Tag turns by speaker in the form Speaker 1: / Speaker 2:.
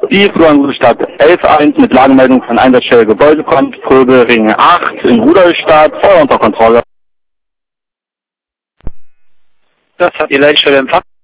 Speaker 1: Die Flurangstadt 11.1 mit Lagemeldung von Einsatzstelle Gebäudebrand, Ring 8 in Rudolstadt, Feuer unter Kontrolle.
Speaker 2: Das hat die Leitstelle empfangen.